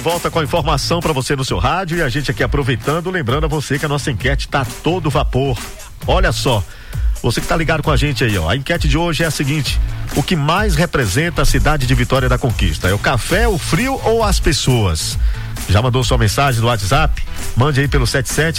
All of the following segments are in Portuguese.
volta com a informação para você no seu rádio e a gente aqui aproveitando, lembrando a você que a nossa enquete tá todo vapor. Olha só, você que tá ligado com a gente aí, ó, a enquete de hoje é a seguinte: o que mais representa a cidade de Vitória da Conquista? É o café, o frio ou as pessoas? Já mandou sua mensagem no WhatsApp? Mande aí pelo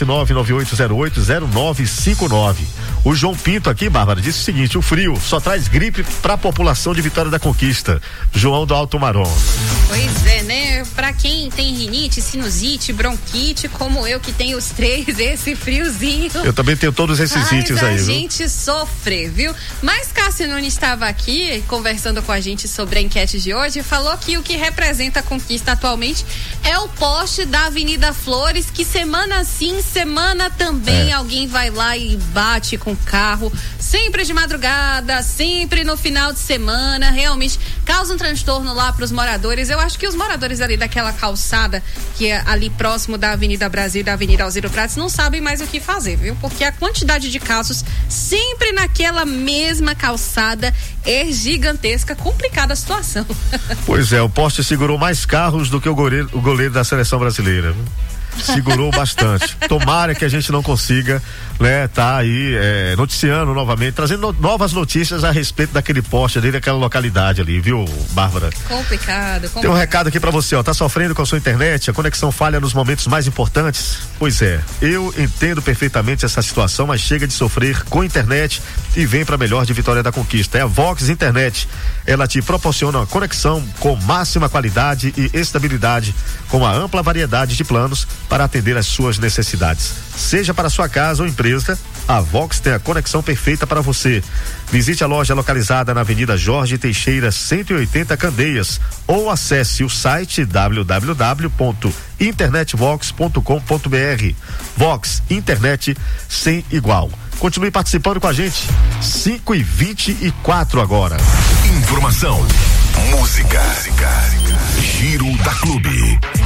77998080959. O João Pinto aqui, Bárbara, disse o seguinte: o frio só traz gripe pra população de Vitória da Conquista. João do Alto Marom. Pois é, né? Pra quem tem rinite, sinusite, bronquite, como eu que tenho os três, esse friozinho. Eu também tenho todos esses itens aí, viu? A viu? gente sofre, viu? Mas Cássio Nunes estava aqui conversando com a gente sobre a enquete de hoje e falou que o que representa a Conquista atualmente é o poste da Avenida Flores, que semana sim, semana também alguém vai lá e bate com o carro, sempre de madrugada, sempre no final de semana, realmente causa um transtorno lá para os moradores. Eu acho que os moradores ali daquela calçada que é ali próximo da Avenida Brasil e da Avenida Alzira Prates não sabem mais o que fazer, viu? Porque a quantidade de casos sempre naquela mesma calçada é gigantesca, complicada a situação. Pois é, o poste segurou mais carros do que o goleiro da seleção brasileira. Segurou bastante. Tomara que a gente não consiga, né, tá aí noticiando novamente, trazendo novas notícias a respeito daquele poste ali, daquela localidade ali, viu, Bárbara? Complicado. Tem um recado aqui pra você, ó, tá sofrendo com a sua internet, a conexão falha nos momentos mais importantes? Pois é, eu entendo perfeitamente essa situação, mas chega de sofrer com internet e vem pra melhor de Vitória da Conquista. É a Vox Internet, ela te proporciona uma conexão com máxima qualidade e estabilidade, com uma ampla variedade de planos para atender às suas necessidades. Seja para sua casa ou empresa, a Vox tem a conexão perfeita para você. Visite a loja localizada na Avenida Jorge Teixeira 180 Candeias ou acesse o site www.internetvox.com.br. Vox, internet sem igual. Continue participando com a gente. 5h24 agora. Informação, música, Giro da Clube.